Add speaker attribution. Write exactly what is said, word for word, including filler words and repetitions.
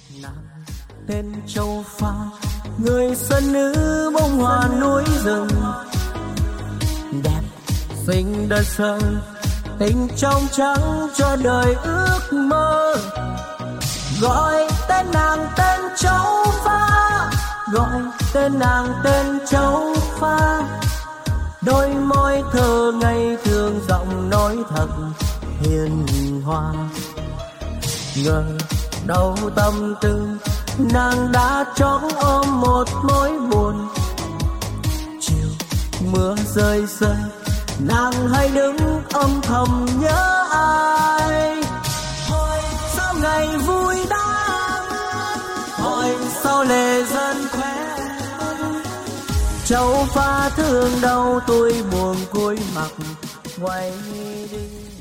Speaker 1: Nàng tên Châu Pha, người sơn nữ bông hoa núi rừng, đẹp xinh đơn sơ, tình trong trắng cho đời ước mơ. Gọi tên nàng tên Châu Pha, gọi tên nàng tên Châu Pha, đôi môi thơ ngây thường giọng nói thật hiền hòa. Ngờ đâu tâm tư nàng đã chót ôm một mối buồn. Chiều mưa rơi rơi, nàng hay đứng âm thầm nhớ ai. Hỏi sao ngày vui đang, hỏi sao lệ dân khỏe. Châu Pha thương đau tôi buồn cúi mặt quay đi.